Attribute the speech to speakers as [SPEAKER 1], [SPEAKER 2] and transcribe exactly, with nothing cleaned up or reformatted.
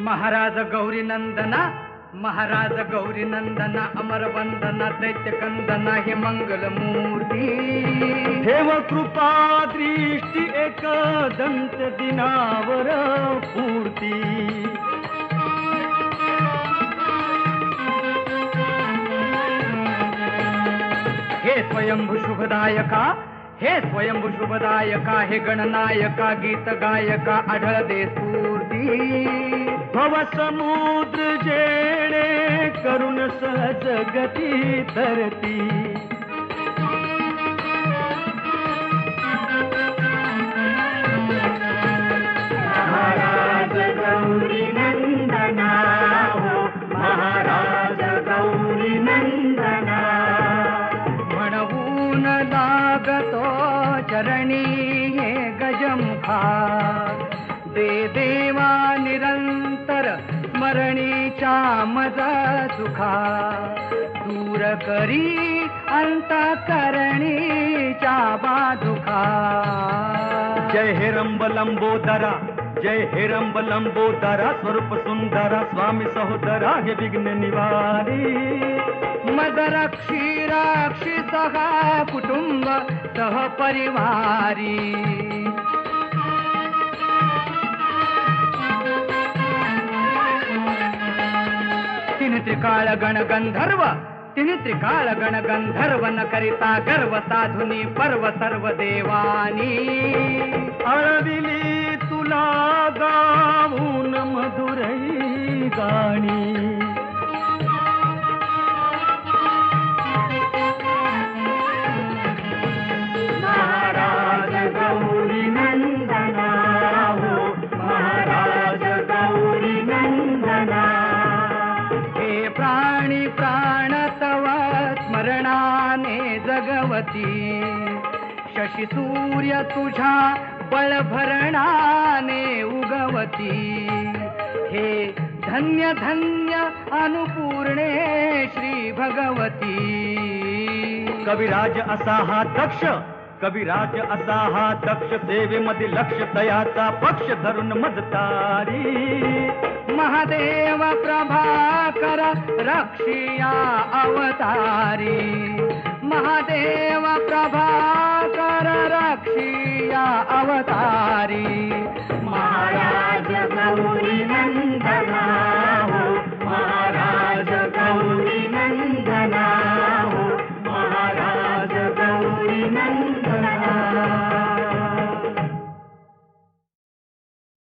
[SPEAKER 1] महाराज गौरी नंदना, महाराज गौरी नंदना, अमर वंदना, दैत्य कंदना, हे मंगल मूर्ती.
[SPEAKER 2] देव कृपा दृष्टी एक दंत दिनावर पूर्ती.
[SPEAKER 1] हे स्वयंभू शुभदायका, हे स्वयंभू शुभदायका, हे गणनायका, गीत गायका, आढळ दे स्फूर्ती.
[SPEAKER 2] भव समुद्र जेणे करुण सहज गती तरती.
[SPEAKER 3] महाराज गौरी नंदना हो, महाराज गौरी नंदना.
[SPEAKER 1] म्हणवून लागतो चरणी हे गजमुखा, दे देवा निरंतर स्मरणीच्या मज सुखा. दूर करी अंतःकरणीच्या बाधुखा.
[SPEAKER 2] जय हे रंब लंबोदरा, जय हे रंब लंबोदरा, स्वरूप सुंदरा, स्वामी सहोदरा, हे विघ्न निवारी.
[SPEAKER 1] मद रक्षी रक्षी सह कुटुंब सह परिवारी. तीन त्रिकाळ गण गंधर्व, तीन त्रिकाळ गण गंधर्व, न करिता गर्व साधुनी पर्व सर्व देवानी.
[SPEAKER 2] अळविली तुला गाऊन मधुरई गाणी.
[SPEAKER 3] महाराज गौरी नंदना हो, महाराज गौरी नंदना.
[SPEAKER 1] हे प्राणी प्राण तव स्मरणाने जगवती. शशी सूर्य तुझ्या बळभरणाने उगवती. हे धन्य धन्य अनुपूर्णे श्री भगवती.
[SPEAKER 2] कविराज असा हा दक्ष, कविराज असा हा दक्ष, सेवेमध्ये लक्ष तयाचा पक्ष धरून मजतारी.
[SPEAKER 1] महादेव प्रभाकर रक्षिया अवतारी. महादेव प्रभाकर रक्षिया अवतारी.
[SPEAKER 3] महाराज गौरी नंदना हो, महाराज